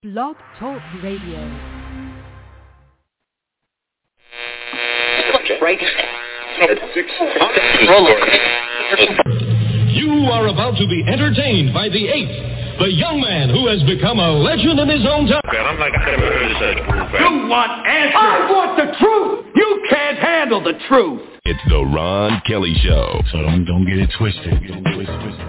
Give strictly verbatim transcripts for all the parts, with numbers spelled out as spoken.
Blog Talk Radio. Right. You are about to be entertained by the eighth, the young man who has become a legend in his own time. I'm like, I never heard of such bullcrap. You want answers? I want the truth. You can't handle the truth. It's the Ron Kelly Show. So don't don't get it twisted. Get it twisted.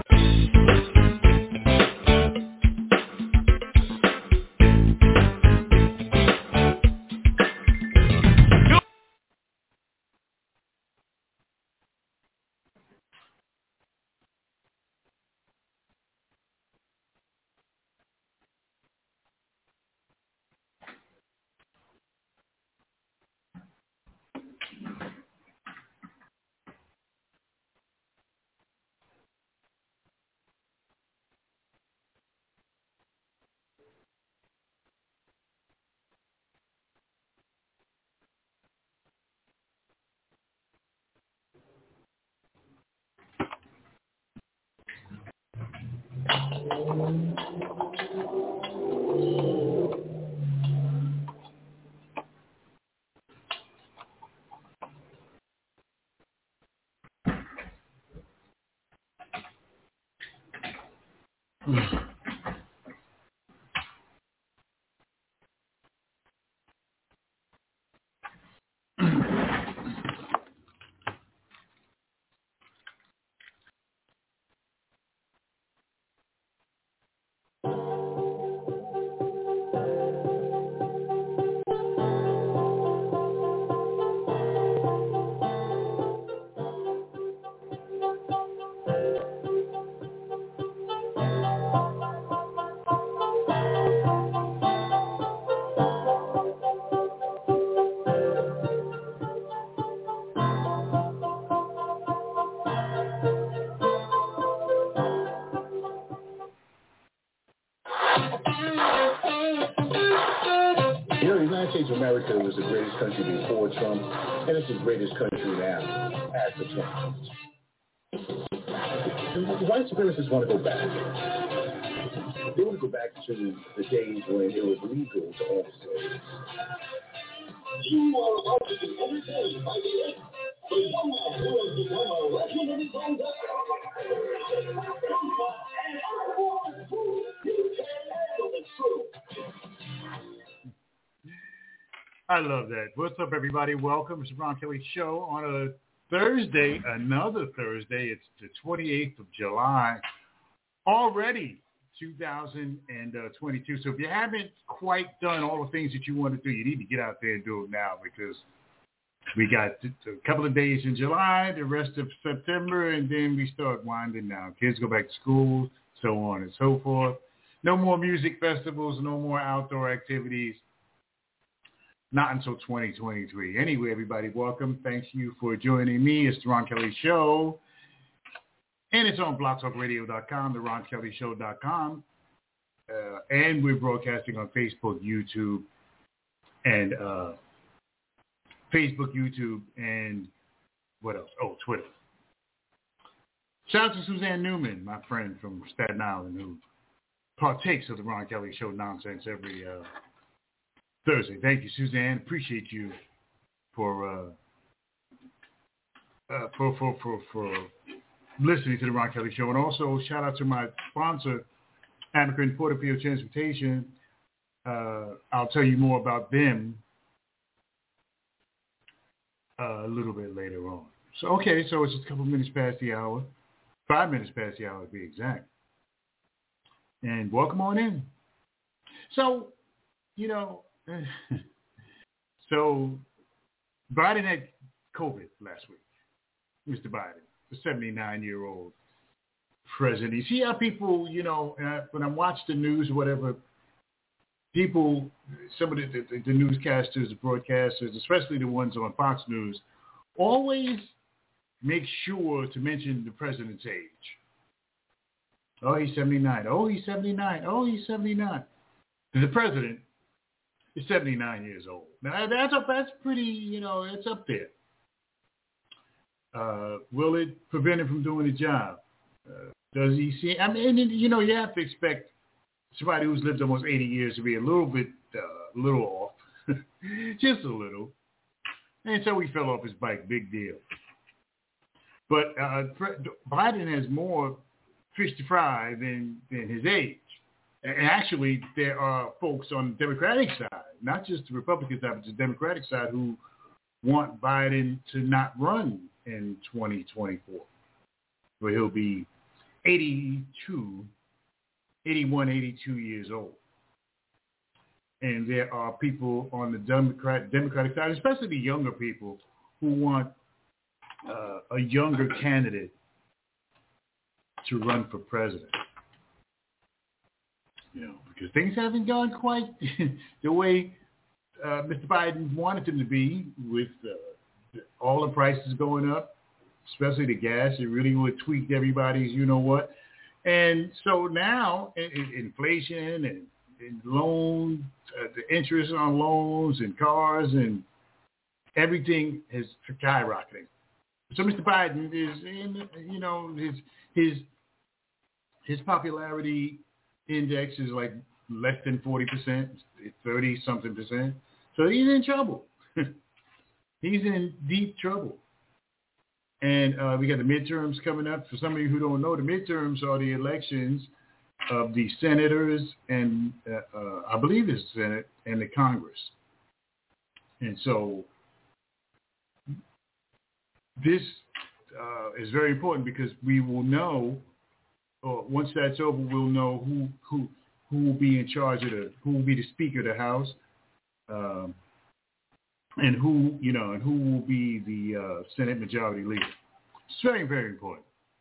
America was the greatest country before Trump, and it's the greatest country now after Trump. The white supremacists want to go back. They want to go back to the days when it was legal to own slaves. You are about to be entertained by the eighth, the young man who has become a legend in his own time. And I want to prove you can handle the truth. I love that. What's up, everybody? Welcome to the Ron Kelly Show on a Thursday, another Thursday. It's the twenty-eighth of July, already two thousand twenty-two. So if you haven't quite done all the things that you want to do, you need to get out there and do it now, because we got a couple of days in July, the rest of September, and then we start winding down. Kids go back to school, so on and so forth. No more music festivals, no more outdoor activities. Not until twenty twenty-three. Anyway, everybody, welcome. Thank you for joining me. It's the Ron Kelly Show. And it's on blog talk radio dot com, the ron kelly show dot com. Uh, and we're broadcasting on Facebook, YouTube, and uh, Facebook, YouTube, and what else? Oh, Twitter. Shout out to Suzanne Newman, my friend from Staten Island, who partakes of the Ron Kelly Show nonsense every uh Thursday. Thank you, Suzanne. Appreciate you for uh, uh, for, for for for listening to the Ron Kelly Show, and also shout out to my sponsor, Amican Porterfield Transportation. Uh, I'll tell you more about them uh, a little bit later on. So okay, so it's just a couple minutes past the hour, five minutes past the hour to be exact, and welcome on in. So, you know. So, Biden had COVID last week, Mister Biden, the seventy-nine-year-old president. You see how people, you know, uh, when I watch the news or whatever, people, some of the, the, the newscasters, the broadcasters, especially the ones on Fox News, always make sure to mention the president's age. Oh, he's seventy-nine. Oh, he's seventy-nine. Oh, he's seventy-nine. And the president is seventy-nine years old. Now, that's up, that's pretty, you know, it's up there. Uh, will it prevent him from doing the job? Uh, does he see? I mean, you know, you have to expect somebody who's lived almost eighty years to be a little bit, a uh, little off, just a little. And so he fell off his bike, big deal. But uh, Biden has more fish to fry than, than his age. And actually, there are folks on the Democratic side, not just the Republican side, but the Democratic side, who want Biden to not run in twenty twenty-four, where he'll be eighty-two, eighty-one, eighty-two years old. And there are people on the Democrat, Democratic side, especially the younger people, who want uh, a younger candidate to run for president. You know, because things haven't gone quite the way uh, Mister Biden wanted them to be, with uh, all the prices going up, especially the gas. It really would tweak everybody's, you know what. And so now in, in inflation and, and loan, uh, the interest on loans and cars and everything is skyrocketing. So Mister Biden is in, you know, his his his popularity index is like less than forty percent, thirty something percent. So he's in trouble. He's in deep trouble. And uh, we got the midterms coming up. For some of you who don't know, the midterms are the elections of the senators and uh, uh, I believe it's the Senate and the Congress. And so this uh, is very important, because we will know, or once that's over, we'll know who who who will be in charge of the, who will be the Speaker of the House, um, and who you know, and who will be the uh, Senate Majority Leader. It's very, very important.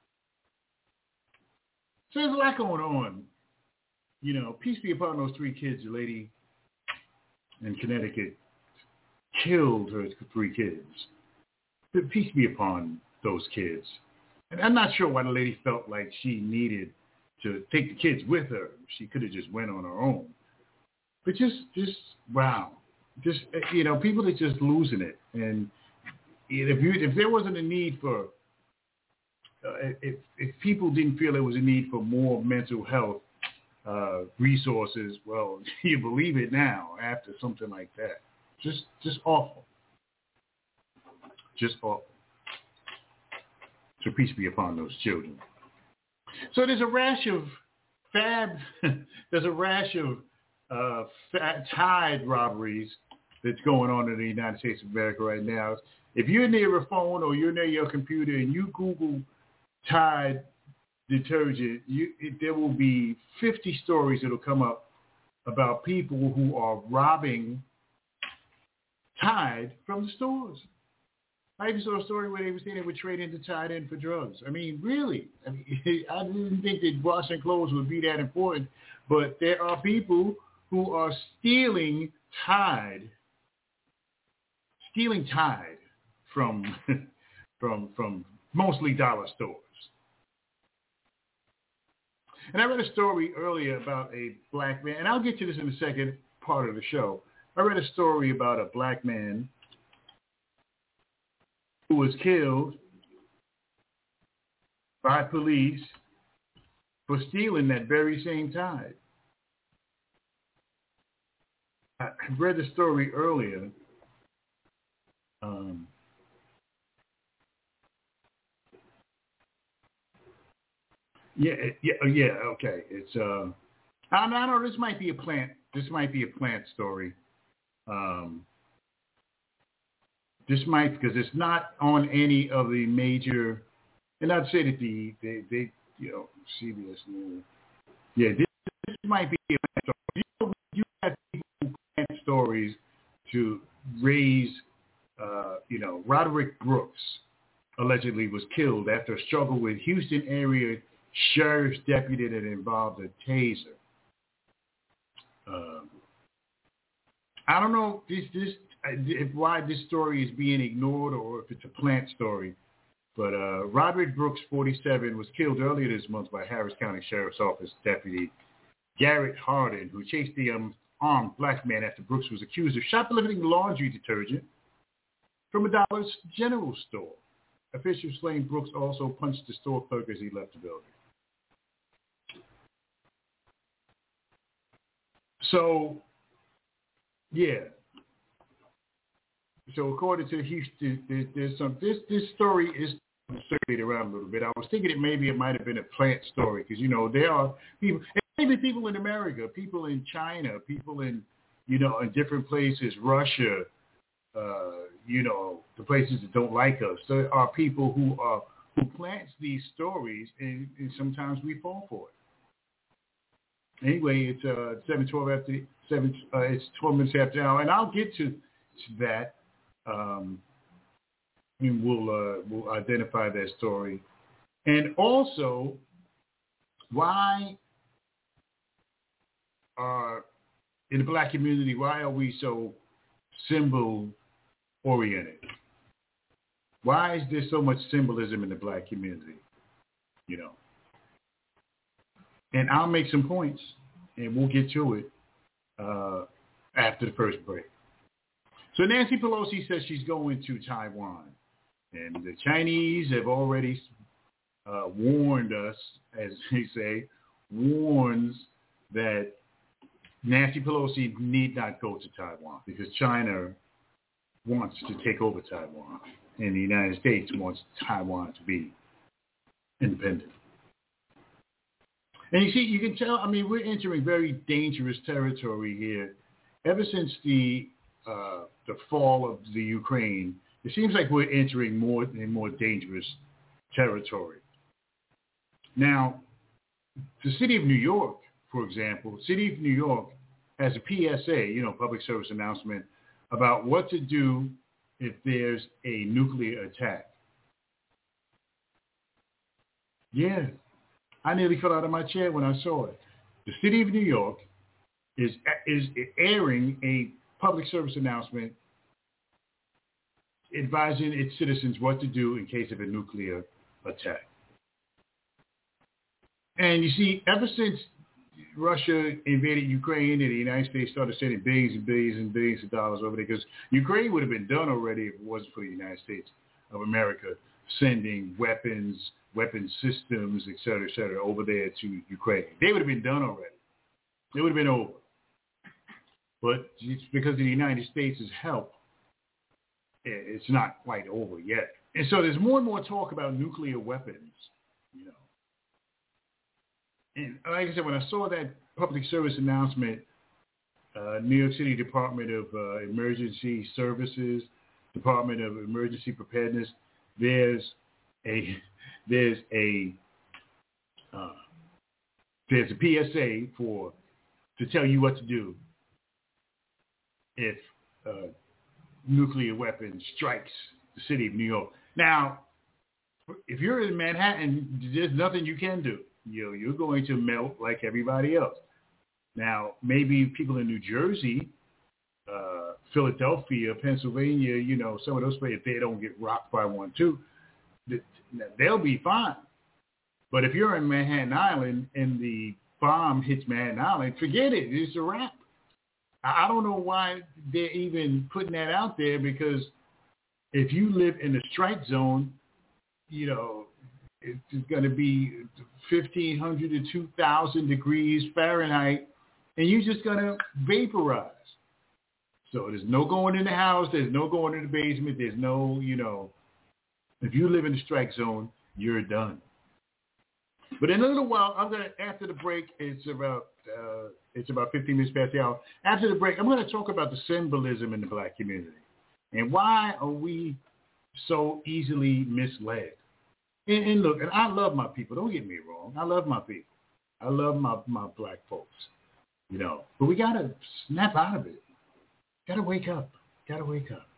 So there's a lot going on. You know, peace be upon those three kids. The lady in Connecticut killed her three kids. Peace be upon those kids. And I'm not sure why the lady felt like she needed to take the kids with her. She could have just went on her own. But just, just wow. Just, you know, people are just losing it. And if you, if there wasn't a need for, uh, if, if people didn't feel there was a need for more mental health uh, resources, well, you believe it now after something like that. Just, just awful. Just awful. So peace be upon those children. So there's a rash of fab, there's a rash of uh, fat, Tide robberies that's going on in the United States of America right now. If you're near a phone or you're near your computer and you Google Tide detergent, you, it, there will be fifty stories that will come up about people who are robbing Tide from the stores. I even saw a story where they were saying they would trade into Tide in for drugs. I mean, really? I mean, I didn't think that washing clothes would be that important, but there are people who are stealing Tide, stealing Tide from from from mostly dollar stores. And I read a story earlier about a black man, and I'll get to this in the second part of the show. I read a story about a black man who was killed by police for stealing that very same Tide. I read the story earlier. Um, yeah, yeah, yeah. Okay, it's. Uh, I don't know. This might be a plant. This might be a plant story. Um, This might, because it's not on any of the major, and I'd say that the, they, they you know, C B S News. Yeah, this, this might be a plant story. You know, you have people who plant stories to raise, uh, you know, Roderick Brooks allegedly was killed after a struggle with Houston area sheriff's deputy that involved a taser. Um, I don't know this this if why this story is being ignored or if it's a plant story, but uh, Roderick Brooks, forty-seven, was killed earlier this month by Harris County Sheriff's Office Deputy Garrett Hardin, who chased the um, armed black man after Brooks was accused of shoplifting laundry detergent from a Dollar General store. Officials claim Brooks also punched the store clerk as he left the building. So, yeah. So according to Houston, there's, there's some, this, this story is circulated around a little bit. I was thinking it maybe it might have been a plant story because, you know, there are people, maybe people in America, people in China, people in, you know, in different places, Russia, uh, you know, the places that don't like us. There are people who are, who plants these stories, and, and sometimes we fall for it. Anyway, it's uh, seven twelve after seven. Uh, it's twelve minutes after now, and I'll get to, to that. Um, and we'll uh, we'll identify that story, and also why are in the black community, why are we so symbol oriented? Why is there so much symbolism in the black community? You know, and I'll make some points, and we'll get to it uh, after the first break. So Nancy Pelosi says she's going to Taiwan. And the Chinese have already uh, warned us, as they say, warns that Nancy Pelosi need not go to Taiwan because China wants to take over Taiwan, and the United States wants Taiwan to be independent. And you see, you can tell, I mean, we're entering very dangerous territory here. Ever since the uh, the fall of the Ukraine, it seems like we're entering more and more dangerous territory. Now, the city of New York, for example, the city of New York has a P S A, you know, public service announcement about what to do if there's a nuclear attack. Yeah, I nearly fell out of my chair when I saw it. The city of New York is is airing a public service announcement advising its citizens what to do in case of a nuclear attack. And you see, ever since Russia invaded Ukraine and the United States started sending billions and billions and billions of dollars over there, because Ukraine would have been done already if it wasn't for the United States of America sending weapons, weapon systems, et cetera, et cetera, over there to Ukraine. They would have been done already. It would have been over. But it's because of the United States' help, it's not quite over yet. And so there's more and more talk about nuclear weapons, you know. And like I said, when I saw that public service announcement, uh, New York City Department of uh, Emergency Services, Department of Emergency Preparedness, there's a there's a uh, there's a P S A for to tell you what to do if uh, nuclear weapon strikes the city of New York. Now, if you're in Manhattan, there's nothing you can do. You know, you're going to melt like everybody else. Now, maybe people in New Jersey, uh, Philadelphia, Pennsylvania, you know, some of those places, if they don't get rocked by one too, they'll be fine. But if you're in Manhattan Island and the bomb hits Manhattan Island, forget it. It's a wrap. I don't know why they're even putting that out there, because if you live in the strike zone, you know, it's going to be fifteen hundred to two thousand degrees Fahrenheit, and you're just going to vaporize. So there's no going in the house. There's no going in the basement. There's no, you know, if you live in the strike zone, you're done. But in a little while, I'm going to, after the break, it's about uh, it's about fifteen minutes past the hour. After the break, I'm going to talk about the symbolism in the black community and why are we so easily misled. And, and look, and I love my people. Don't get me wrong. I love my people. I love my, my black folks, you know. But we got to snap out of it. Got to wake up. Got to wake up.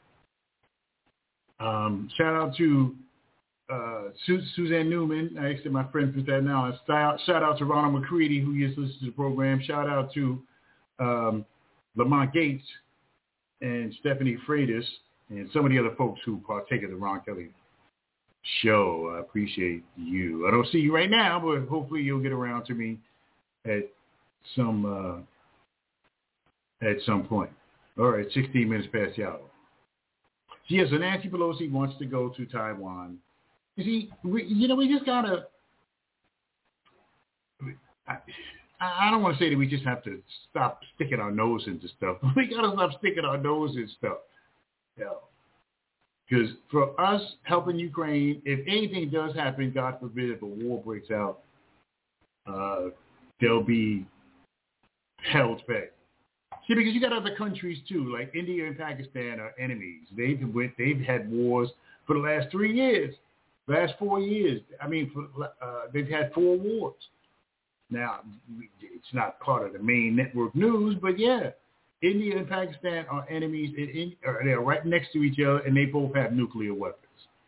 Um, shout out to uh, Su- Suzanne Newman. I actually my friend from that now. Shout out to Ronald McCready, who used to listen to the program. Shout out to um, Lamont Gates and Stephanie Freitas and some of the other folks who partake of the Ron Kelly show. I appreciate you. I don't see you right now, but hopefully you'll get around to me at some uh, at some point. All right, sixteen minutes past the hour. Yes, so Nancy Pelosi wants to go to Taiwan. You see, we, you know, we just gotta. I, I don't want to say that we just have to stop sticking our nose into stuff. We got to stop sticking our nose in stuff. You know, because for us helping Ukraine, if anything does happen, God forbid, if a war breaks out, uh, there'll be hell to pay. See, because you got other countries too, like India and Pakistan are enemies. They've went, they've had wars for the last three years, last four years. I mean, for, uh, they've had four wars. Now, it's not part of the main network news, but yeah, India and Pakistan are enemies. In, in, they're right next to each other, and they both have nuclear weapons.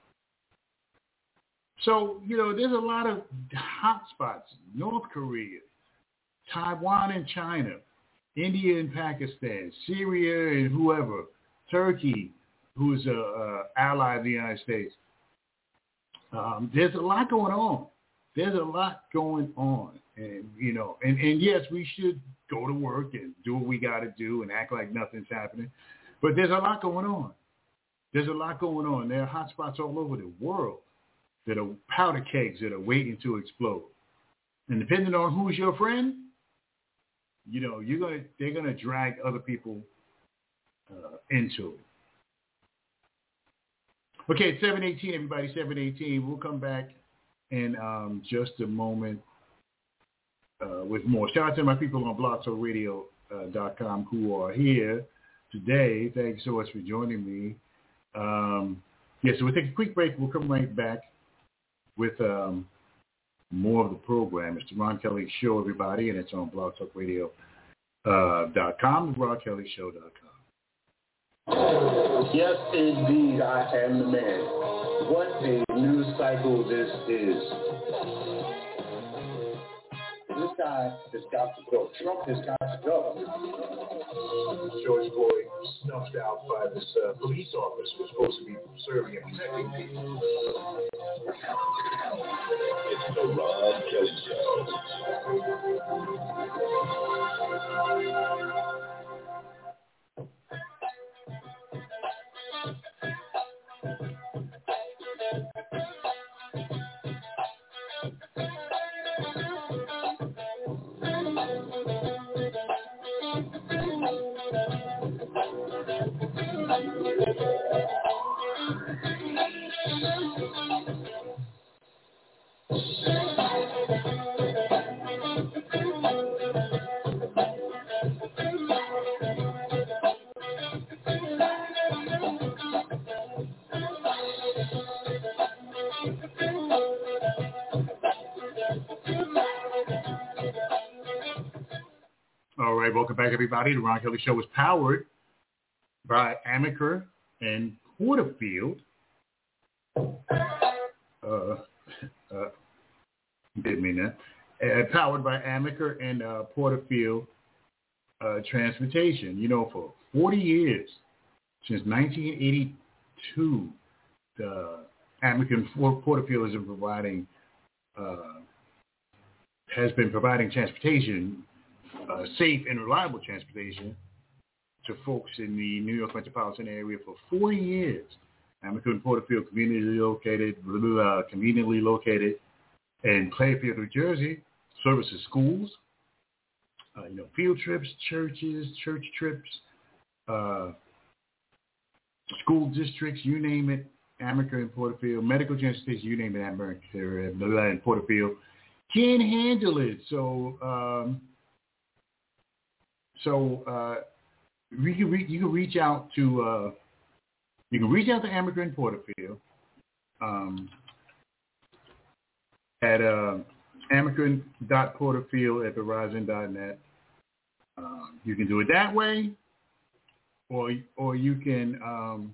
So, you know, there's a lot of hot spots. North Korea, Taiwan and China, India and Pakistan, Syria and whoever, Turkey, who's an ally of the United States. Um, there's a lot going on. There's a lot going on. And, you know, and, and yes, we should go to work and do what we got to do and act like nothing's happening. But there's a lot going on. There's a lot going on. There are hot spots all over the world that are powder kegs that are waiting to explode. And depending on who's your friend, you know, you're gonna they're gonna drag other people uh, into it. Okay, it's seven eighteen, everybody, seven eighteen. We'll come back in um, just a moment uh, with more. Shout out to my people on blog talk radio dot com who are here today. Thank you so much for joining me. Um, yeah, so we'll take a quick break. We'll come right back with um, more of the program. It's the Ron Kelly Show, everybody, and it's on blog talk radio dot com, the ron kelly show dot com. Yes, indeed, I am the man. What a news cycle this is. This guy has got to go. Trump has got to go. George Floyd snuffed out by this uh, police officer who was supposed to be serving and protecting people. It's the Ron Kelly Show. All right, welcome back, everybody. The Ron Kelly Show is powered by Amaker and Porterfield. Uh, uh, didn't mean that. Uh, powered by Amaker and uh, Porterfield uh, Transportation. You know, for forty years, since nineteen eighty-two, the Amaker and Porterfield has been providing uh, has been providing transportation. Uh, safe and reliable transportation to folks in the New York metropolitan area for forty years. Amaker and Porterfield, conveniently located, uh, conveniently located in Plainfield, New Jersey, services schools, uh, you know, field trips, churches, church trips, uh, school districts, you name it. Amaker and Porterfield, medical transportation, you name it. Amaker and Porterfield can handle it. So. Um, So uh, you can re- you can reach out to uh, you can reach out to Amaker and Porterfield um, at uh, amaker dot porterfield at verizon dot net. Um, you can do it that way, or or you can um,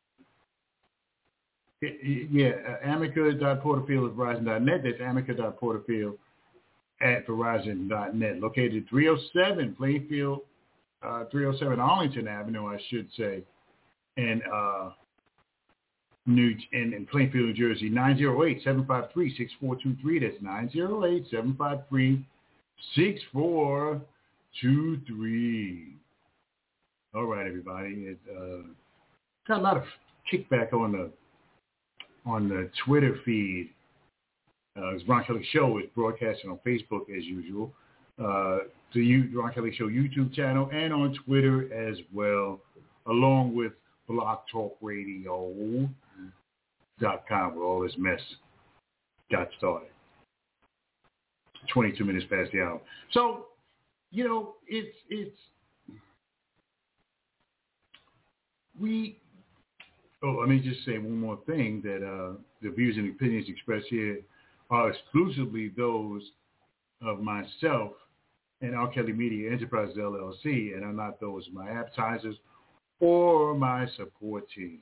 it, yeah uh, amaker dot porterfield at verizon dot net. That's amaker dot porterfield at verizon dot net, located at three oh seven Plainfield, uh, three oh seven Arlington Avenue, I should say, in uh, New in, in Plainfield, New Jersey. nine oh eight, seven five three, six four two three. That's nine oh eight, seven five three, six four two three. All right, everybody. It uh, got a lot of kickback on the on the Twitter feed. Uh, it's Ron Kelly Show is broadcasting on Facebook as usual. uh, the U- Ron Kelly Show YouTube channel and on Twitter as well, along with blog talk radio dot com, where all this mess got started. twenty-two minutes past the hour. So, you know, it's, it's, we, oh, let me just say one more thing, that uh, the views and opinions expressed here are exclusively those of myself and R. Kelly Media Enterprises, L L C, and are not those of my advertisers or my support team.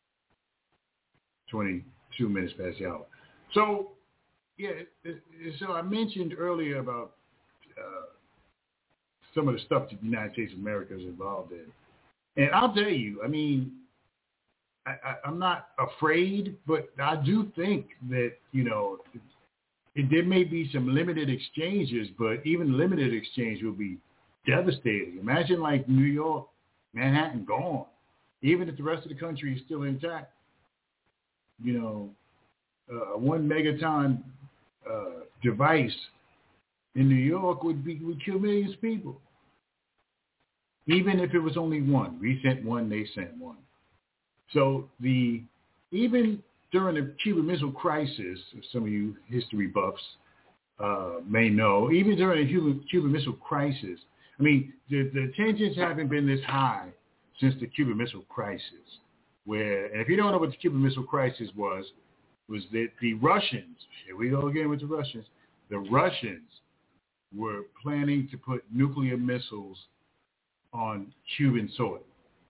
twenty-two minutes past the hour. So, yeah, so I mentioned earlier about uh, some of the stuff that the United States of America is involved in. And I'll tell you, I mean, I, I, I'm not afraid, but I do think that, you know, it, there may be some limited exchanges, but even limited exchange will be devastating. Imagine like New York, Manhattan gone. Even if the rest of the country is still intact, you know, uh, one megaton uh, device in New York would be would kill millions of people. Even if it was only one. We sent one, they sent one. So the even during the Cuban Missile Crisis, some of you history buffs uh, may know, even during the Cuban, Cuban Missile Crisis, I mean, the, the tensions haven't been this high since the Cuban Missile Crisis, where, and if you don't know what the Cuban Missile Crisis was, was that the Russians, here we go again with the Russians, the Russians were planning to put nuclear missiles on Cuban soil.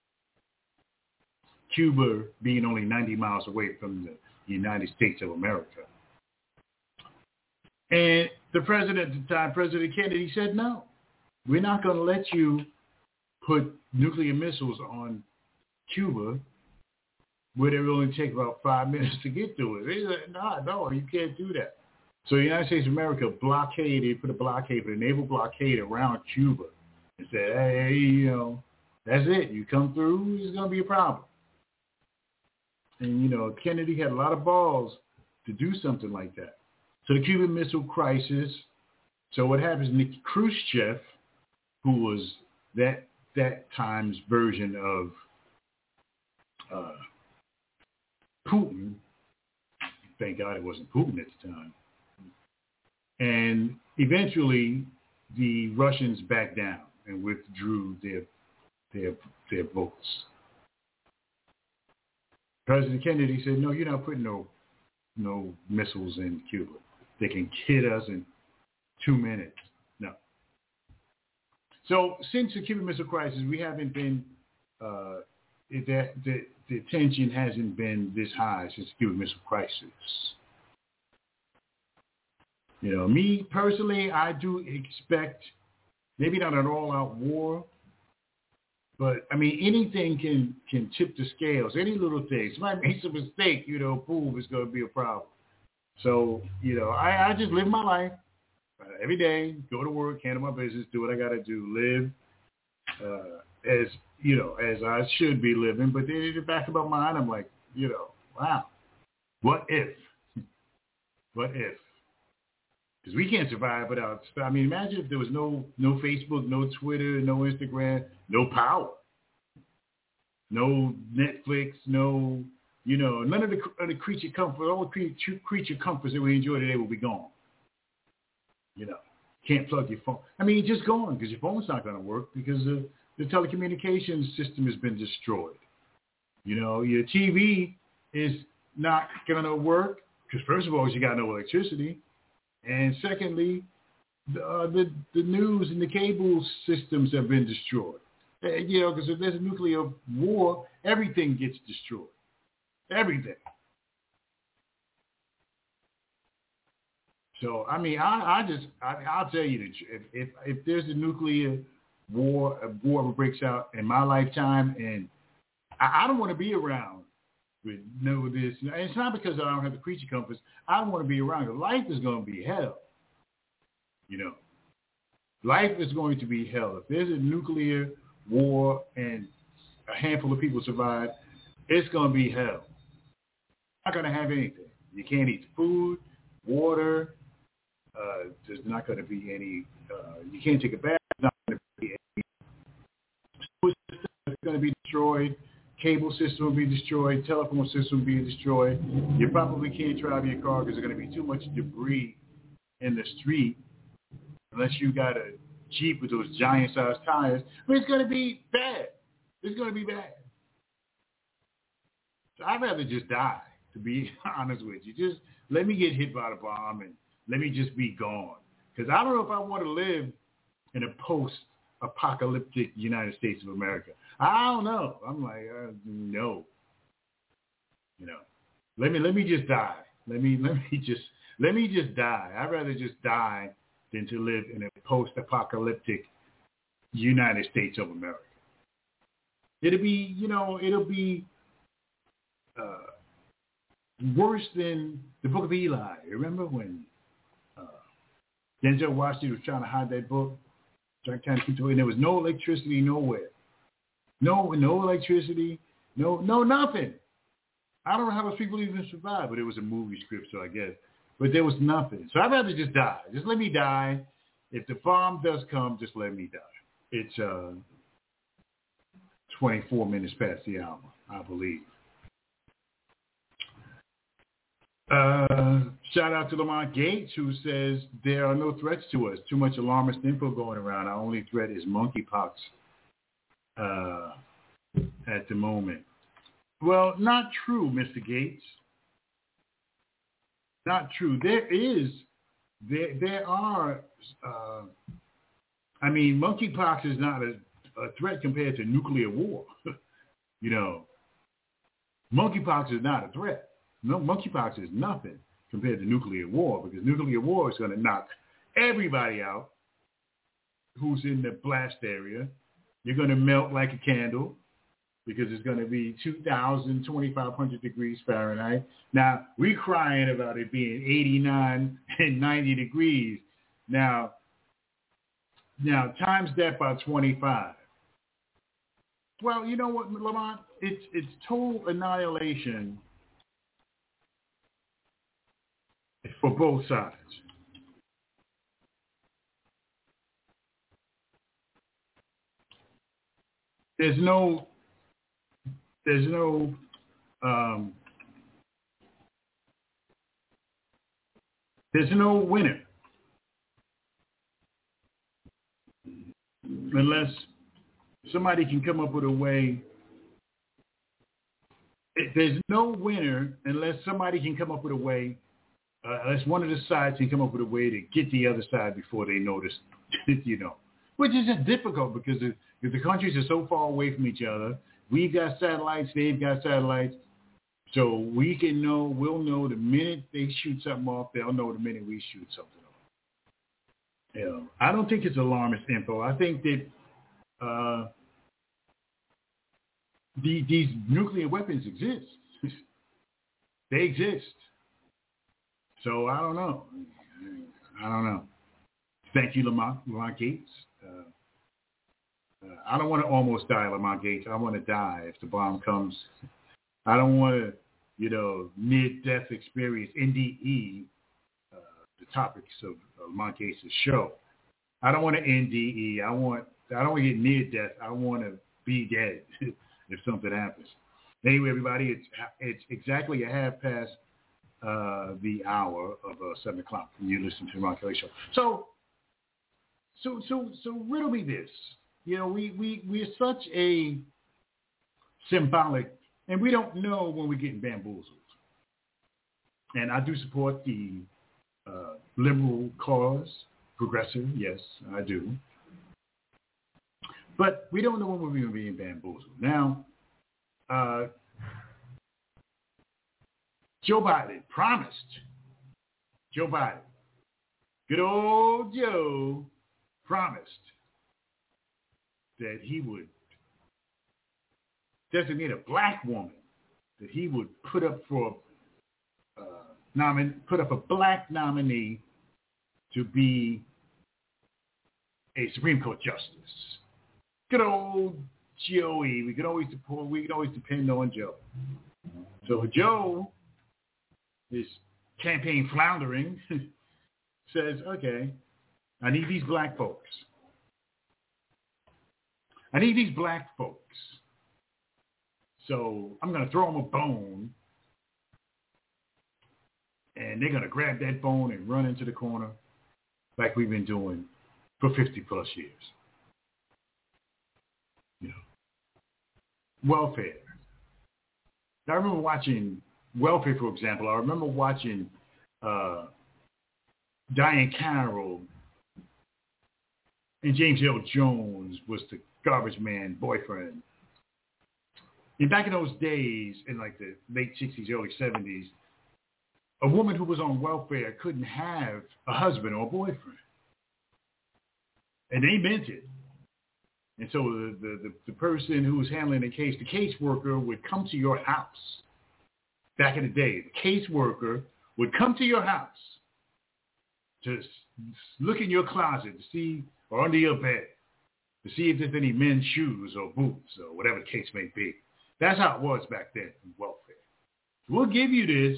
Cuba being only ninety miles away from the United States of America. And the president at the time, President Kennedy, said, no, we're not going to let you put nuclear missiles on Cuba where it will only take about five minutes to get to it. They said, no, no, you can't do that. So the United States of America blockaded, put a blockade, put a naval blockade around Cuba and said, hey, you know, that's it. You come through, it's going to be a problem. And, you know, Kennedy had a lot of balls to do something like that. So the Cuban Missile Crisis. So what happens, Nick Khrushchev, who was that that time's version of uh, Putin, thank God it wasn't Putin at the time, and eventually the Russians backed down and withdrew their their their votes. President Kennedy said, no, you're not putting no no missiles in Cuba. They can hit us in two minutes. No. So since the Cuban Missile Crisis, we haven't been, uh, that the, the tension hasn't been this high since the Cuban Missile Crisis. You know, me personally, I do expect maybe not an all-out war, but, I mean, anything can, can tip the scales. Any little thing. Somebody makes a mistake, you know, boom, it's going to be a problem. So, you know, I, I just live my life uh, every day, go to work, handle my business, do what I got to do, live uh, as, you know, as I should be living. But then in the back of my mind, I'm like, you know, wow, what if? What if? Because we can't survive without, I mean, imagine if there was no no Facebook, no Twitter, no Instagram, no power, no Netflix, no, you know, none of the, of the creature comfort, all the creature, creature comforts that we enjoy today will be gone. You know, can't plug your phone. I mean, it's just gone because your phone's not going to work because the, the telecommunications system has been destroyed. You know, your T V is not going to work because, first of all, you got no electricity. And secondly, the, uh, the the news and the cable systems have been destroyed. Uh, you know, because if there's a nuclear war, everything gets destroyed. Everything. So, I mean, I, I just, I, I'll tell you, that if, if if there's a nuclear war, a war breaks out in my lifetime, and I, I don't want to be around with no this. And it's not because I don't have the creature comforts. I don't want to be around because life is going to be hell. You know, life is going to be hell. If there's a nuclear war and a handful of people survive, it's going to be hell. Not going to have anything. You can't eat food, water, Uh, there's not going to be any, uh, you can't take a bath. There's not going to be any sewer system that's going to be destroyed. Cable system will be destroyed. Telephone system will be destroyed. You probably can't drive your car because there's going to be too much debris in the street unless you got a Jeep with those giant-sized tires. I mean, it's going to be bad. It's going to be bad. So I'd rather just die, to be honest with you. Just let me get hit by the bomb and let me just be gone. Because I don't know if I want to live in a post-apocalyptic United States of America. I don't know. I'm like, uh, no. You know, let me let me just die. Let me let me just let me just die. I'd rather just die than to live in a post-apocalyptic United States of America. It'll be, you know, it'll be uh, worse than the Book of Eli. Remember when uh, Denzel Washington was trying to hide that book, trying to keep it away, and there was no electricity nowhere. No, no electricity, no, no, nothing. I don't know how those people even survived, but it was a movie script, so I guess. But there was nothing. So I'd rather just die. Just let me die. If the bomb does come, just let me die. It's uh, twenty-four minutes past the hour, I believe. Uh, shout out to Lamont Gates, who says there are no threats to us. Too much alarmist info going around. Our only threat is monkeypox uh, at the moment. Well, not true, Mister Gates. Not true. There is, there, there are, uh, I mean, monkeypox is not a, a threat compared to nuclear war. You know, monkeypox is not a threat. No, monkeypox is nothing compared to nuclear war, because nuclear war is going to knock everybody out who's in the blast area. You're going to melt like a candle because it's going to be two thousand, twenty-five hundred degrees Fahrenheit. Now, we're crying about it being eighty-nine and ninety degrees. Now, now times that by twenty-five. Well, you know what, Lamont? It's, it's total annihilation for both sides. There's no, there's no, um, there's no winner unless somebody can come up with a way. There's no winner unless somebody can come up with a way. Uh, unless one of the sides can come up with a way to get the other side before they notice, you know, which is just difficult because the, because the countries are so far away from each other. We've got satellites, they've got satellites, so we can know, we'll know the minute they shoot something off, they'll know the minute we shoot something off. You know, I don't think it's alarmist info. I think that uh, the, these nuclear weapons exist. They exist. So I don't know. I don't know. Thank you, Lamont, Lamont Gates. Uh, uh, I don't want to almost die, Lamont Gates. I want to die if the bomb comes. I don't want to, you know, near-death experience, N D E, uh, the topics of, of Lamont Gates' show. I don't want to N D E. I want. I don't want to get near-death. I want to be dead if something happens. Anyway, everybody, it's it's exactly a half past Uh, the hour of uh, seven o'clock when you listen to the Ron Kelly Show. So, so, so, so, riddle me this. You know, we we we're such a symbolic, and we don't know when we're getting bamboozled. And I do support the uh, liberal cause, progressive. Yes, I do. But we don't know when we're going to be bamboozled. Now, uh, Joe Biden promised, Joe Biden, good old Joe, promised that he would designate a black woman that he would put up for, uh, nomin- put up a black nominee to be a Supreme Court justice. Good old Joey. We could always support, we could always depend on Joe. So Joe is campaign floundering. says, okay, I need these black folks. I need these black folks. So I'm going to throw them a bone, and they're going to grab that bone and run into the corner like we've been doing for fifty plus years. You know, welfare. I remember watching welfare, for example. I remember watching uh, Diane Carroll and James Earl Jones was the garbage man boyfriend. And back in those days, in like the late sixties, early seventies, a woman who was on welfare couldn't have a husband or a boyfriend. And they meant it. And so the, the, the, the person who was handling the case, the caseworker would come to your house. Back in the day, the caseworker would come to your house to look in your closet to see, or under your bed, to see if there's any men's shoes or boots or whatever the case may be. That's how it was back then in welfare. We'll give you this.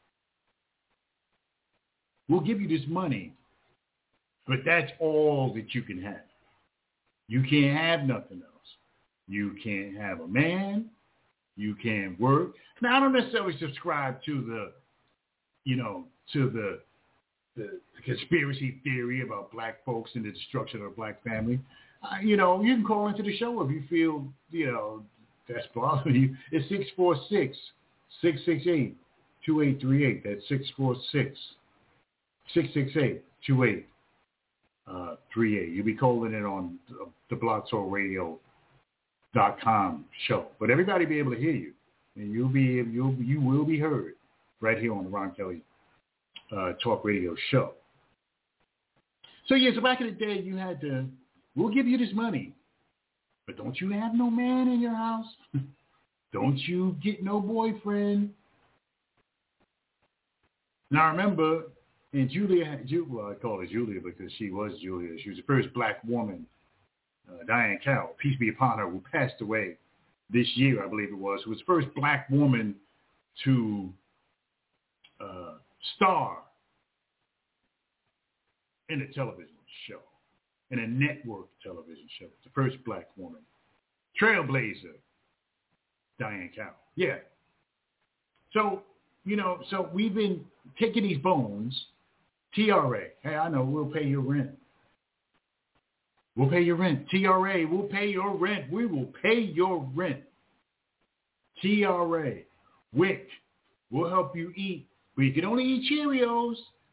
We'll give you this money, but that's all that you can have. You can't have nothing else. You can't have a man. You can't work. Now, I don't necessarily subscribe to the, you know, to the, the conspiracy theory about black folks and the destruction of the black family. Uh, you know, you can call into the show if you feel, you know, that's bothering you. It's six four six, six six eight, two eight three eight. That's six four six, six six eight, two eight three eight. You'll be calling it on the blog talk radio dot com show. But everybody will be able to hear you. And you'll be, you'll, you will be heard right here on the Ron Kelly uh, Talk Radio show. So, yeah, so back in the day, you had to, we'll give you this money. But don't you have no man in your house? Don't you get no boyfriend? Now, remember, and Julia, well, I call her Julia because she was Julia. She was the first black woman, uh, Diane Carroll, peace be upon her, who passed away this year, I believe it was, who was the first black woman to uh, star in a television show. In a network television show. The first black woman. Trailblazer, Diane Carroll. Yeah. So, you know, so we've been taking these bones, T R A. Hey, I know, we'll pay your rent. We'll pay your rent. T R A, we'll pay your rent. We will pay your rent. T R A. W I C, we'll help you eat. But you can only eat Cheerios.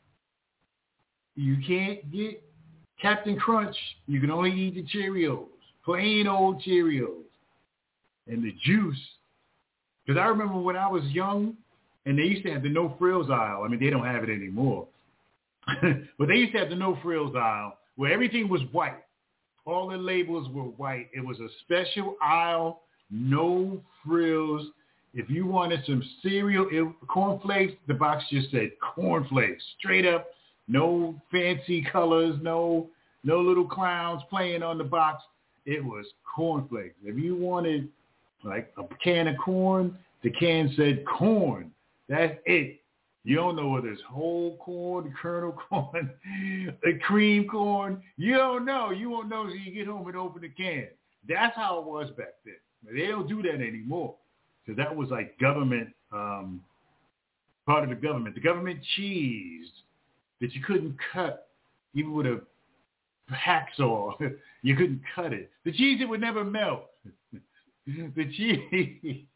You can't get Captain Crunch. You can only eat the Cheerios. Plain old Cheerios. And the juice. Because I remember when I was young, and they used to have the no frills aisle. I mean, they don't have it anymore. But they used to have the no frills aisle where everything was white. All the labels were white. It was a special aisle, no frills. If you wanted some cereal, it, cornflakes, the box just said cornflakes. Straight up, no fancy colors, no no little clowns playing on the box. It was cornflakes. If you wanted like a can of corn, the can said corn. That's it. You don't know whether it's whole corn, kernel corn, a cream corn. You don't know. You won't know until you get home and open the can. That's how it was back then. They don't do that anymore because that was like government, um, part of the government. The government cheese that you couldn't cut even with a hacksaw. You couldn't cut it. The cheese that would never melt. The cheese,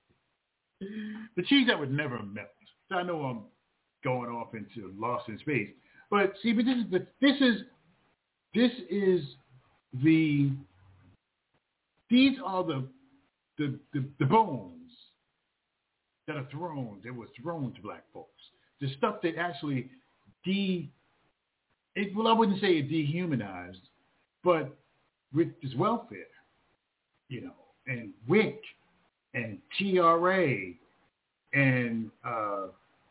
the cheese that would never melt. So I know I'm going off into lost in space, but see, but this is the this is this is the these are the the the, the bones that are thrown that were thrown to black folks. The stuff that actually de it, well, I wouldn't say it dehumanized, but with this welfare, you know, and W I C and T R A and uh,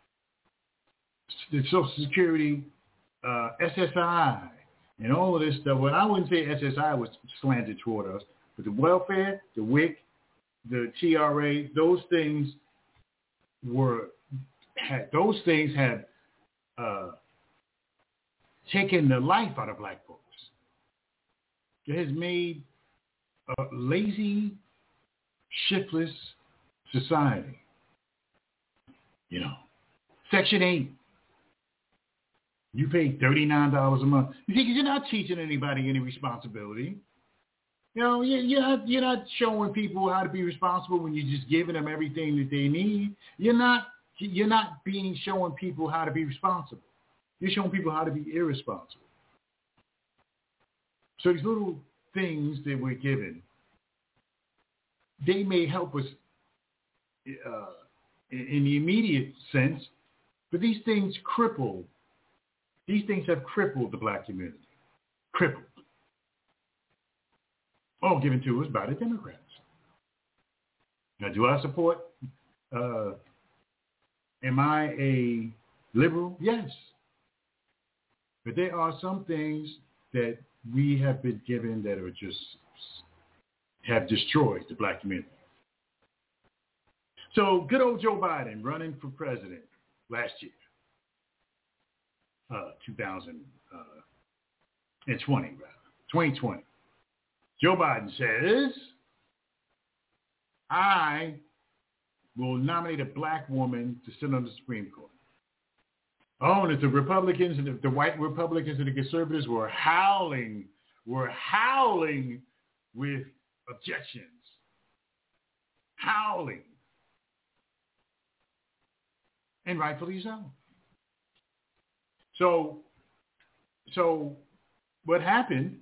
the Social Security, uh, S S I, and all of this stuff. Well, I wouldn't say S S I was slanted toward us, but the welfare, the W I C, the T R A, those things were had those things had uh, taken the life out of black folks. It has made a lazy, shiftless society. You know, Section eight. You pay thirty-nine dollars a month. You see, you're not teaching anybody any responsibility. You know, you're not, you're not showing people how to be responsible when you're just giving them everything that they need. You're not, you're not being showing people how to be responsible. You're showing people how to be irresponsible. So these little things that we're given, they may help us uh, in, in the immediate sense, but these things cripple. These things have crippled the black community. Crippled. All given to us by the Democrats. Now, do I support, uh, am I a liberal? Yes. But there are some things that we have been given that are just, have destroyed the black community. So good old Joe Biden running for president last year, uh, two thousand twenty, rather, twenty twenty. Joe Biden says, I will nominate a black woman to sit on the Supreme Court. Oh, and if the Republicans and the, the white Republicans and the conservatives were howling, were howling with objections. Howling. And rightfully so. So, so what happened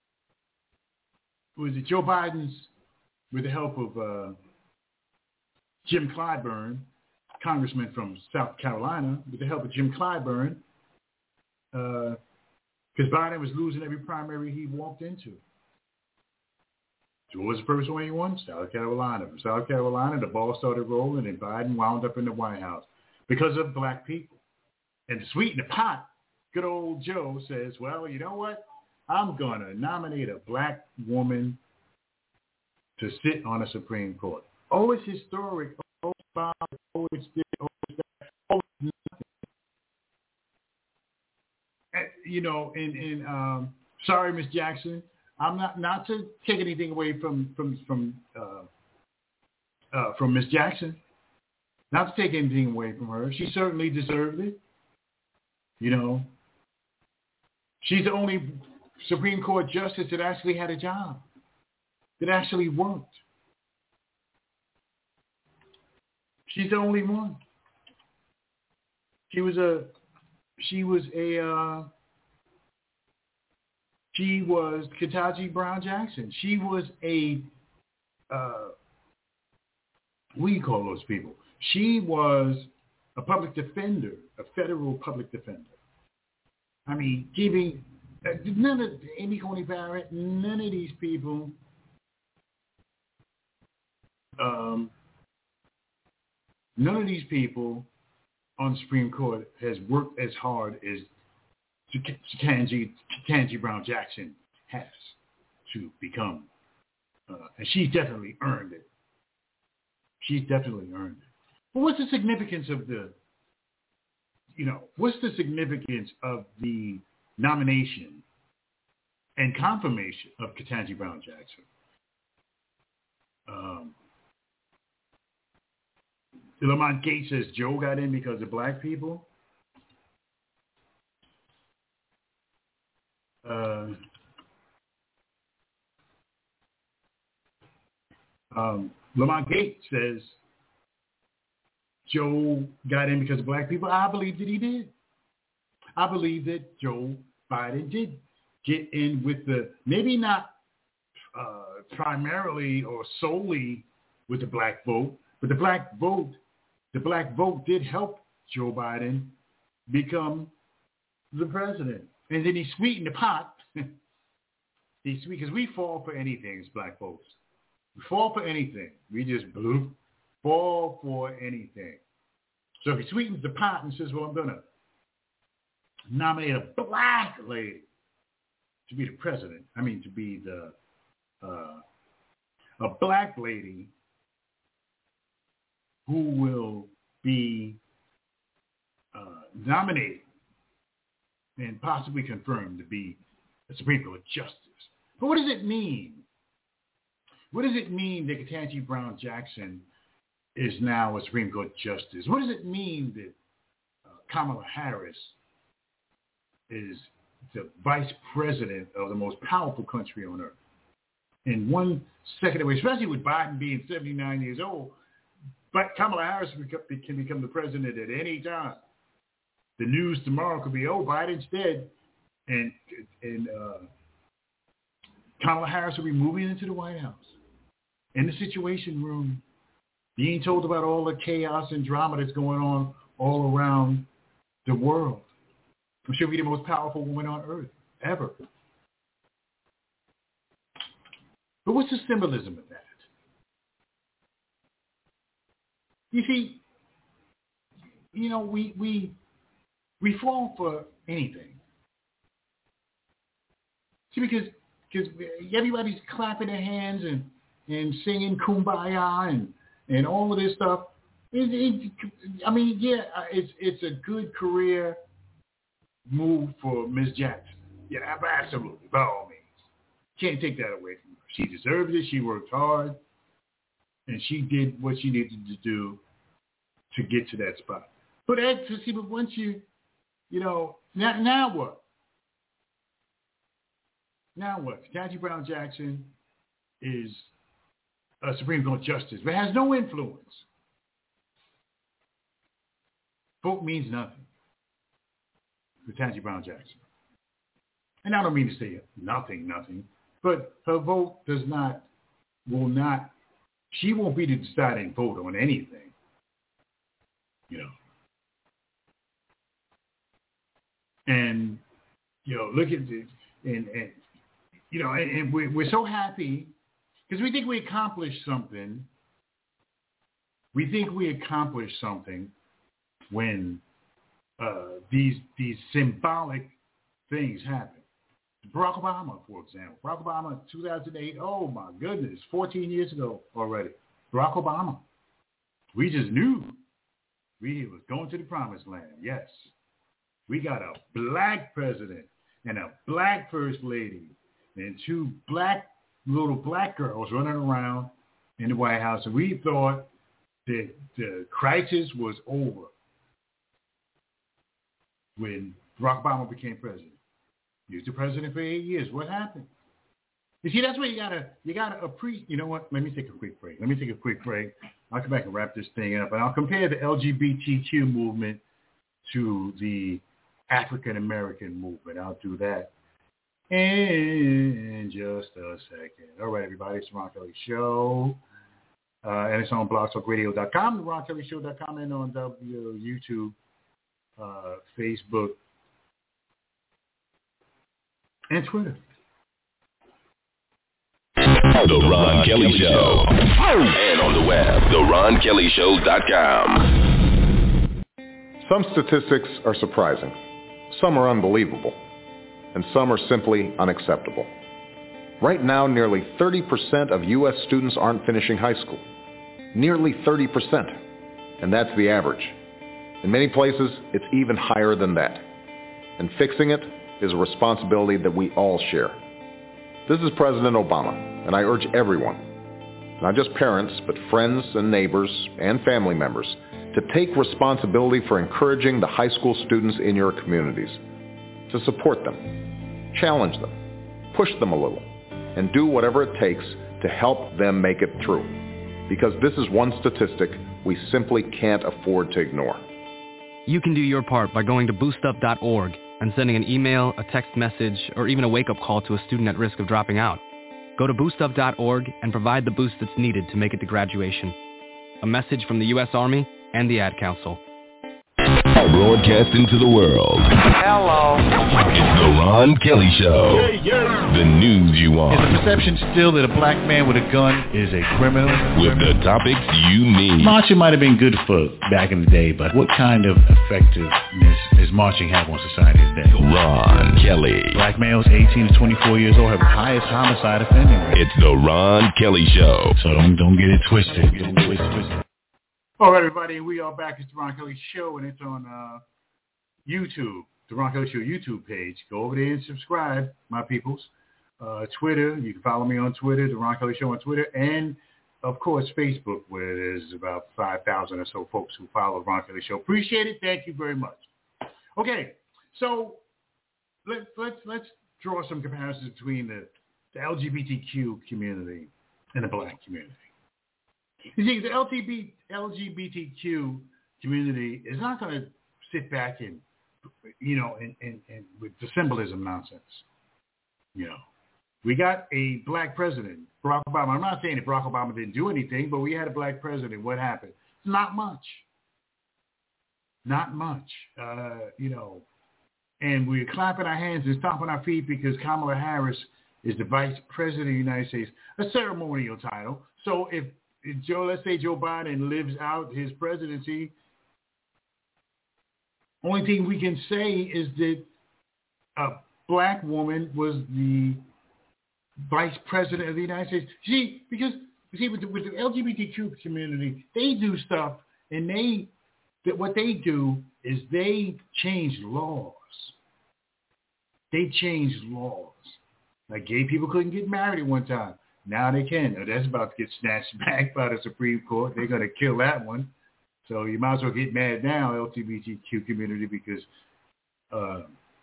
was that Joe Biden's, with the help of uh, Jim Clyburn, congressman from South Carolina, with the help of Jim Clyburn, because uh, Biden was losing every primary he walked into. So what was the first one he won? South Carolina. From South Carolina, the ball started rolling, and Biden wound up in the White House because of black people. And to sweeten the pot, good old Joe says, well, you know what? I'm going to nominate a black woman to sit on the Supreme Court. Oh, it's historic. Oh, it's Bob. Oh, it's this. Oh, it's that. Oh, it's nothing. You know, and, and um, sorry, Miss Jackson, I'm not not to take anything away from from from uh, uh, from Miss Jackson. Not to take anything away from her. She certainly deserved it. You know, she's the only Supreme Court justice that actually had a job, that actually worked. She's the only one. She was a, she was a, uh, she was Ketanji Brown Jackson. She was a, uh, what do you call those people? She was a public defender, a federal public defender. I mean, giving, uh, none of, Amy Coney Barrett, none of these people um, none of these people on the Supreme Court has worked as hard as Ketanji, Ketanji Brown Jackson has to become. Uh, and she's definitely earned it. She's definitely earned it. But what's the significance of the, you know, what's the significance of the nomination and confirmation of Ketanji Brown Jackson? Um, Lamont Gates says Joe got in because of black people. Uh, um, Lamont Gates says Joe got in because of black people. I believe that he did. I believe that Joe Biden did get in with the, maybe not uh, primarily or solely with the black vote, but the black vote, the black vote did help Joe Biden become the president. And then he sweetened the pot. he sweet because we fall for anything as black folks. We fall for anything. We just blew, fall for anything. So if he sweetens the pot and says, well, I'm going to nominate a black lady to be the president, I mean to be the, uh, a black lady who will be uh, nominated and possibly confirmed to be a Supreme Court justice. But what does it mean? What does it mean that Ketanji Brown Jackson is now a Supreme Court justice? What does it mean that uh, Kamala Harris is the vice president of the most powerful country on earth? In one second away, especially with Biden being seventy-nine years old, but Kamala Harris can become the president at any time. The news tomorrow could be, oh, Biden's dead, and and uh, Kamala Harris will be moving into the White House. In the Situation Room, being told about all the chaos and drama that's going on all around the world. She'll be the most powerful woman on earth, ever. But what's the symbolism of that? You see, you know, we we we fall for anything. See, because because everybody's clapping their hands and, and singing Kumbaya and, and all of this stuff. It, it, I mean, yeah, it's it's a good career move for Miz Jackson. Yeah, absolutely, by all means. Can't take that away from her. She deserves it. She worked hard, and she did what she needed to do to get to that spot. But that, see, but once you, you know, now, now what? Now what? Ketanji Brown Jackson is a Supreme Court justice, but has no influence. Vote means nothing. Ketanji Brown Jackson. And I don't mean to say nothing, nothing, but her vote does not, will not, she won't be the deciding vote on anything, you know. And, you know, look at this, and, and you know, and, and we're, we're so happy because we think we accomplished something. We think we accomplished something when uh, these these symbolic things happen. Barack Obama, for example. Barack Obama, two thousand eight, oh my goodness, fourteen years ago already. Barack Obama. We just knew we was going to the promised land, yes. We got a black president and a black first lady and two black, little black girls running around in the White House. And we thought that the crisis was over when Barack Obama became president. He was the president for eight years. What happened? You see, that's what you gotta, you gotta appreciate. You know what? Let me take a quick break. Let me take a quick break. I'll come back and wrap this thing up, and I'll compare the L G B T Q movement to the African American movement. I'll do that in just a second. All right, everybody, it's the Ron Kelly Show, uh, and it's on blog talk radio dot com, the ron kelly show dot com, and on w, YouTube, uh, Facebook, and Twitter. The Ron Kelly Show. And on the web, the ron kelly show dot com. Some statistics are surprising. Some are unbelievable. And some are simply unacceptable. Right now, nearly thirty percent of U S students aren't finishing high school. Nearly thirty percent. And that's the average. In many places, it's even higher than that. And fixing it is a responsibility that we all share. This is President Obama, and I urge everyone, not just parents, but friends and neighbors and family members, to take responsibility for encouraging the high school students in your communities, to support them, challenge them, push them a little, and do whatever it takes to help them make it through. Because this is one statistic we simply can't afford to ignore. You can do your part by going to boost up dot org and sending an email, a text message, or even a wake-up call to a student at risk of dropping out. Go to boost up dot org and provide the boost that's needed to make it to graduation. A message from the U S Army and the Ad Council. Broadcasting to the world. Hello. It's the Ron Kelly Show. Yeah, yeah. The news you want. Is the perception still that a black man with a gun is a criminal? With the topics you need. Marching might have been good for back in the day, but what kind of effectiveness does marching have on society today? Ron Kelly. Black males eighteen to twenty-four years old have the highest homicide offending rate. It's the Ron Kelly Show. So don't don't get it twisted. Don't get it twisted. All right, everybody, we are back. It's the Ron Kelly Show, and it's on uh, YouTube, the Ron Kelly Show YouTube page. Go over there and subscribe, my peoples. Uh, Twitter, you can follow me on Twitter, the Ron Kelly Show on Twitter, and of course Facebook, where there's about five thousand or so folks who follow the Ron Kelly Show. Appreciate it. Thank you very much. Okay, so let's let's let's draw some comparisons between the, the L G B T Q community and the black community. You see, the L G B T Q community is not going to sit back and, you know, and, and, and with the symbolism nonsense. You know, we got a black president, Barack Obama. I'm not saying that Barack Obama didn't do anything, but we had a black president. What happened? Not much. Not much. Uh, you know, and we're clapping our hands and stomping our feet because Kamala Harris is the vice president of the United States, a ceremonial title. So if, if Joe, let's say Joe Biden lives out his presidency, only thing we can say is that a black woman was the vice president of the United States. See, because see, with the, with the L G B T Q community, they do stuff, and they that what they do is they change laws. They change laws. Like gay people couldn't get married at one time. Now they can. Now that's about to get snatched back by the Supreme Court. They're going to kill that one. So you might as well get mad now, L G B T Q community, because uh,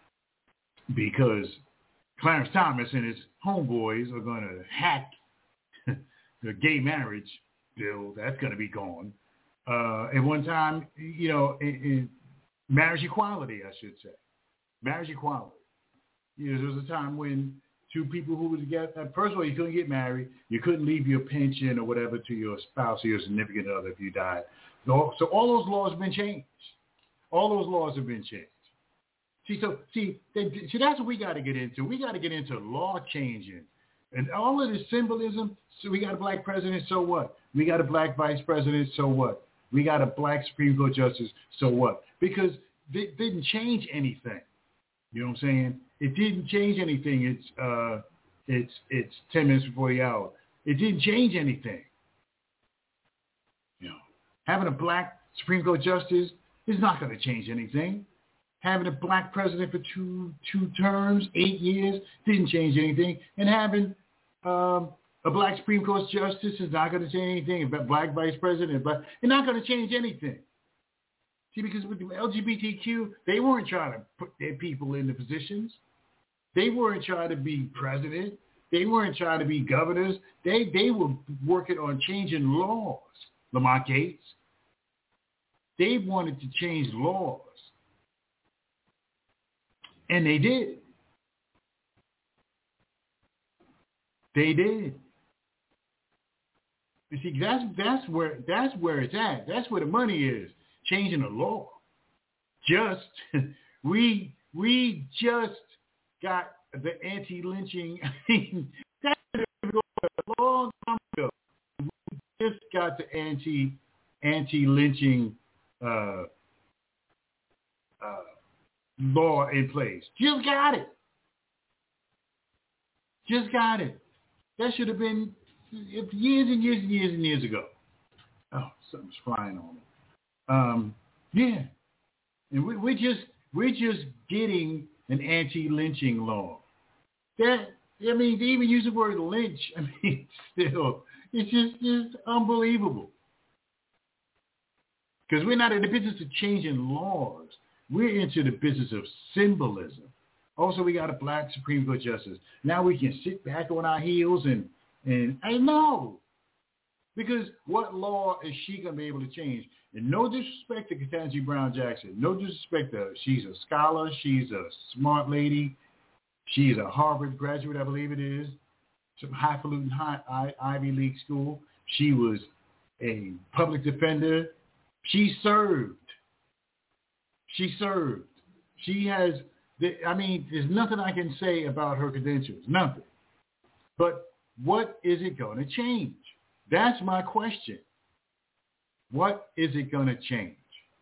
because Clarence Thomas and his homeboys are going to hack the gay marriage bill. That's going to be gone. Uh, at one time, you know, in, in marriage equality, I should say. Marriage equality. You know, there was a time when two people who were together, first of all, you couldn't get married. You couldn't leave your pension or whatever to your spouse or your significant other if you died. So all those laws have been changed. All those laws have been changed. See, so see, they, see, that's what we got to get into. We got to get into law changing, and all of this symbolism. So we got a black president. So what? We got a black vice president. So what? We got a black Supreme Court justice. So what? Because it didn't change anything. You know what I'm saying? It didn't change anything. It's uh, it's it's ten minutes before the hour. It didn't change anything. You know, having a black Supreme Court justice is not going to change anything. Having a black president for two two terms, eight years, didn't change anything. And having um, a black Supreme Court justice is not going to change anything. A black vice president, but it's not going to change anything. See, because with the L G B T Q, they weren't trying to put their people in the positions. They weren't trying to be president. They weren't trying to be governors. They they were working on changing laws, Lamont Gates. They wanted to change laws. And they did. They did. You see, that's that's where that's where it's at. That's where the money is. Changing the law. Just we we just got the anti-lynching. I mean, that's a long time ago. We just got the anti anti-lynching uh, uh, law in place. Just got it. Just got it. That should have been years and years and years and years ago. Oh, something's flying on me. Um, yeah, and we, we're just we're just getting an anti-lynching law. That I mean, they even use the word lynch. I mean, still, it's just just unbelievable. Because we're not in the business of changing laws. We're into the business of symbolism. Also, we got a black Supreme Court justice. Now we can sit back on our heels and and I know. Because what law is she going to be able to change? And no disrespect to Ketanji Brown Jackson. No disrespect to her. She's a scholar. She's a smart lady. She's a Harvard graduate, I believe it is. Some highfalutin high, I, Ivy League school. She was a public defender. She served. She served. She has, the, I mean, there's nothing I can say about her credentials. Nothing. But what is it going to change? That's my question. What is it going to change?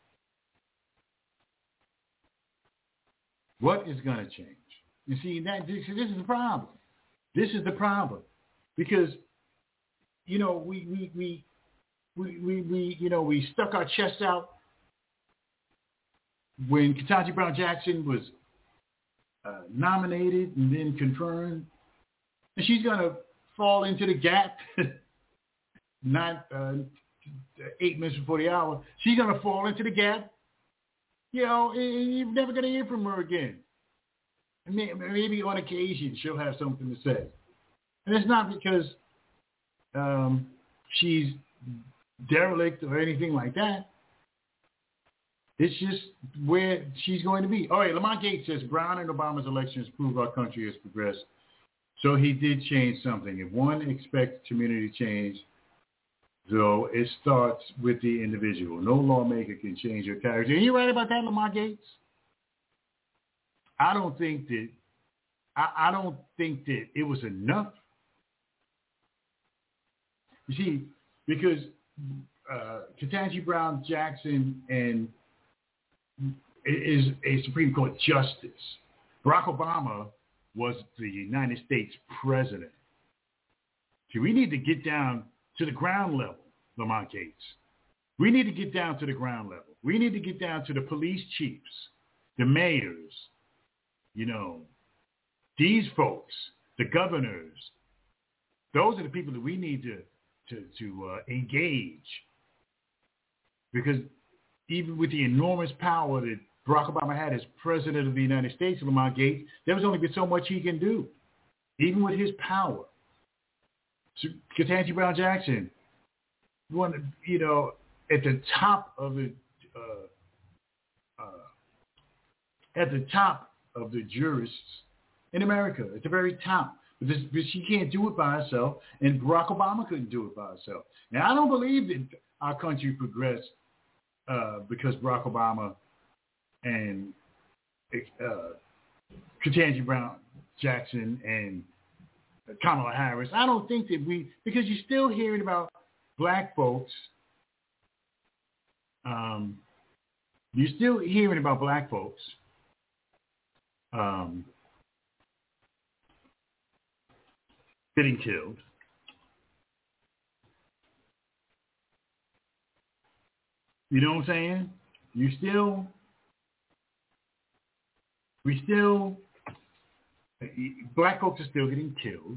What is going to change? You see, that this, this is the problem. This is the problem. Because, you know, we, we, we, we, we, we, you know, we stuck our chests out. when Ketanji Brown Jackson was uh, nominated and then confirmed, and she's going to fall into the gap, not uh, eight minutes before the hour, she's going to fall into the gap, you know, and you're never going to hear from her again. And maybe on occasion she'll have something to say. And it's not because um, she's derelict or anything like that. It's just where she's going to be. All right, Lamont Gates says Brown and Obama's elections prove our country has progressed. So he did change something. If one expects community change, though, it starts with the individual. No lawmaker can change your character. Are you right about that, Lamont Gates? I don't think that I, I don't think that it was enough. You see, because uh, Ketanji Brown Jackson and is a Supreme Court justice. Barack Obama was the United States president. See, we need to get down to the ground level, Lamont Gates. We need to get down to the ground level. We need to get down to the police chiefs, the mayors, you know, these folks, the governors. Those are the people that we need to to, to uh, engage. Because even with the enormous power that Barack Obama had as president of the United States, Lamont Gates, there was only been so much he can do, even with his power. So, Ketanji Brown Jackson, one, you know, at the top of the uh, uh, at the top of the jurists in America, at the very top. But, this, but she can't do it by herself, and Barack Obama couldn't do it by herself. Now, I don't believe that our country progressed uh, because Barack Obama and uh, Ketanji Brown Jackson and Kamala Harris. I don't think that we, because you're still hearing about black folks. Um, you're still hearing about black folks um, getting killed. You know what I'm saying? You still, we still, black folks are still getting killed.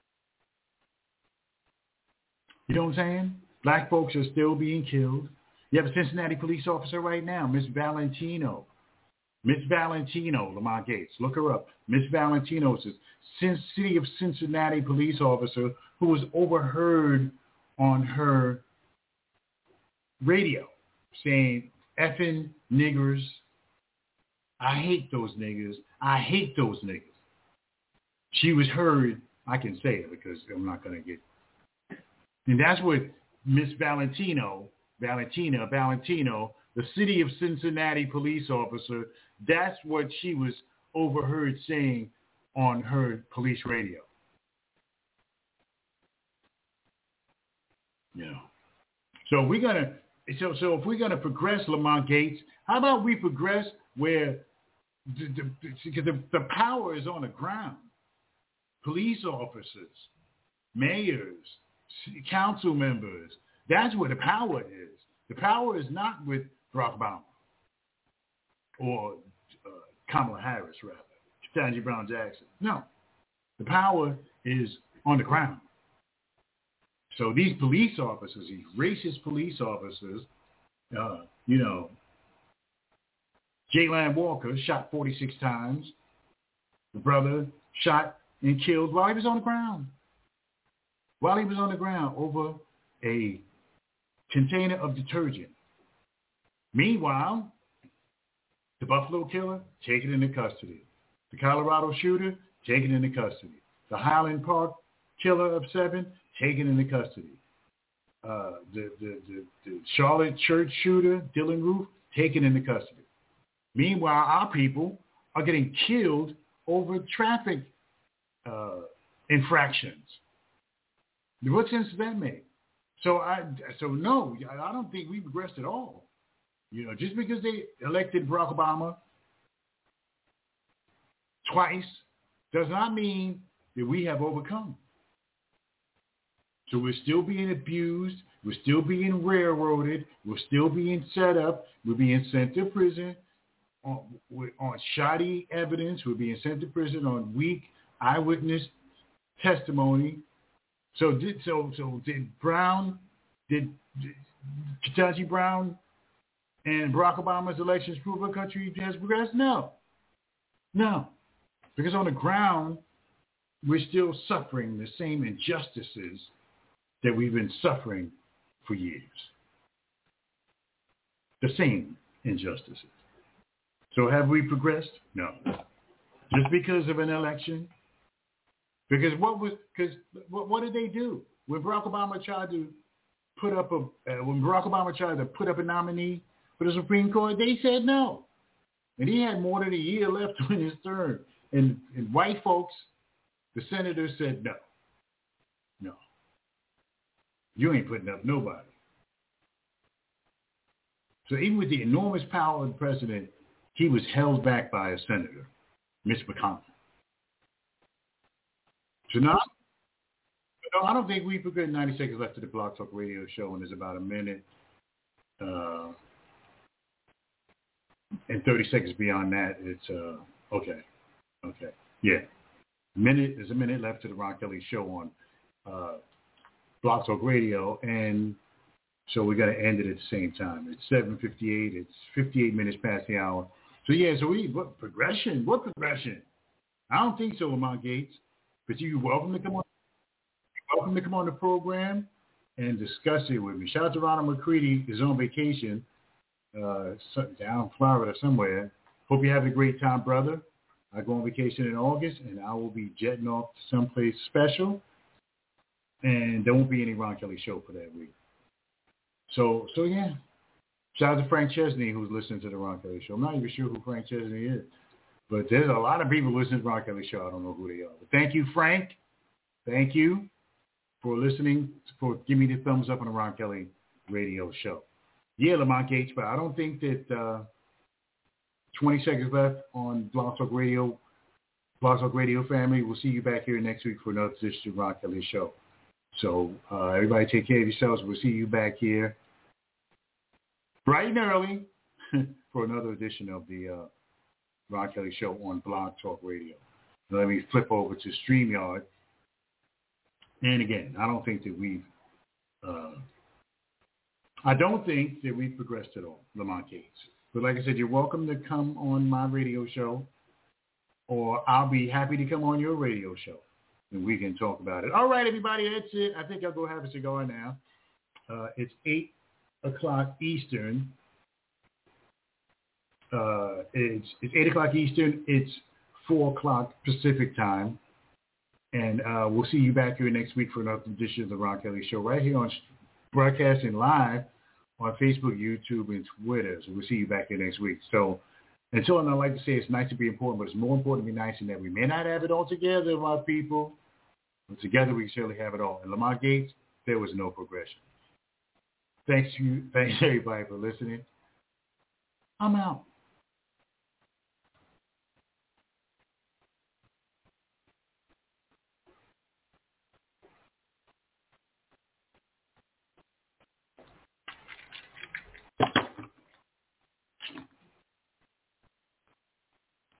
You know what I'm saying? Black folks are still being killed. You have a Cincinnati police officer right now, Miss Valentino. Miss Valentino, Lamont Gates. Look her up. Miss Valentino is a city of Cincinnati police officer who was overheard on her radio saying, effing niggers. I hate those niggers. I hate those niggers. She was heard, I can say it because I'm not going to get, and that's what Miss Valentino, Valentina, Valentino, the city of Cincinnati police officer, that's what she was overheard saying on her police radio. You know. So we're going to, so, so if we're going to progress, Lamont Gates, how about we progress where the, the, because the, the power is on the ground. Police officers, mayors, council members, that's where the power is. The power is not with Barack Obama or uh, Kamala Harris, rather, Ketanji Brown Jackson. No, the power is on the ground. So these police officers, these racist police officers, uh, you know, Jayland Walker shot forty-six times. The brother shot and killed while he was on the ground. While he was on the ground over a container of detergent. Meanwhile, the Buffalo killer, taken into custody. The Colorado shooter, taken into custody. The Highland Park killer of seven, taken into custody. Uh, the, the, the, the Charlotte church shooter, Dylan Roof, taken into custody. Meanwhile, our people are getting killed over traffic uh, infractions. What sense does that make? So I, so no, I don't think we progressed at all. You know, just because they elected Barack Obama twice does not mean that we have overcome. So we're still being abused. We're still being railroaded. We're still being set up. We're being sent to prison. on, on shoddy evidence. We're being sent to prison on weak eyewitness testimony. So did so so did Brown did, did Ketanji Brown and Barack Obama's elections prove our country has progressed? No, no, because on the ground we're still suffering the same injustices that we've been suffering for years. The same injustices. So have we progressed? No. Just because of an election? Because what was? Because what, what did they do when Barack Obama tried to put up a uh, when Barack Obama tried to put up a nominee for the Supreme Court? They said no, and he had more than a year left in his term. And, and white folks, the senators said no, no. You ain't putting up nobody. So even with the enormous power of the president, he was held back by a senator, Mitch McConnell. So now, no, I don't think we've got ninety seconds left of the Blog Talk Radio show, and there's about a minute uh, and thirty seconds beyond that. It's uh, okay, okay, yeah. Minute there's a minute left to the Ron Kelly show on uh, Blog Talk Radio, and so we got to end it at the same time. It's seven fifty-eight. It's fifty-eight minutes past the hour. So yeah, so we what progression? What progression? I don't think so, Lamont Gates. But you're welcome to come on. You're welcome to come on the program and discuss it with me. Shout out to Ronald McCready. Is on vacation uh, down in Florida somewhere. Hope you're having a great time, brother. I go on vacation in August, and I will be jetting off to someplace special. And there won't be any Ron Kelly show for that week. So, so yeah. Shout out to Frank Chesney, who's listening to the Ron Kelly show. I'm not even sure who Frank Chesney is. But there's a lot of people listening to the Ron Kelly show. I don't know who they are. But thank you, Frank. Thank you for listening, for giving me the thumbs up on the Ron Kelly radio show. Yeah, Lamont Gates, but I don't think that uh, twenty seconds left on Blog Talk Radio. Blog Talk Radio family, we'll see you back here next week for another edition of the Ron Kelly show. So uh, everybody take care of yourselves. We'll see you back here bright and early for another edition of the uh, Ron Kelly show on Blog Talk Radio. Now let me flip over to StreamYard. And again, I don't think that we've, uh, I don't think that we've progressed at all, Lamont Gates. But like I said, you're welcome to come on my radio show, or I'll be happy to come on your radio show, and we can talk about it. All right, everybody, that's it. I think I'll go have a cigar now. Uh, it's eight o'clock Eastern. Uh, it's, it's eight o'clock Eastern. It's four o'clock Pacific time. And uh, we'll see you back here next week for another edition of the Ron Kelly Show right here on broadcasting live on Facebook, YouTube, and Twitter. So we'll see you back here next week. So until then, I'd like to say it's nice to be important, but it's more important to be nice in that we may not have it all together, my people. But together we can certainly have it all. And Lamont Gates, there was no progression. Thanks, you, thanks everybody for listening. I'm out.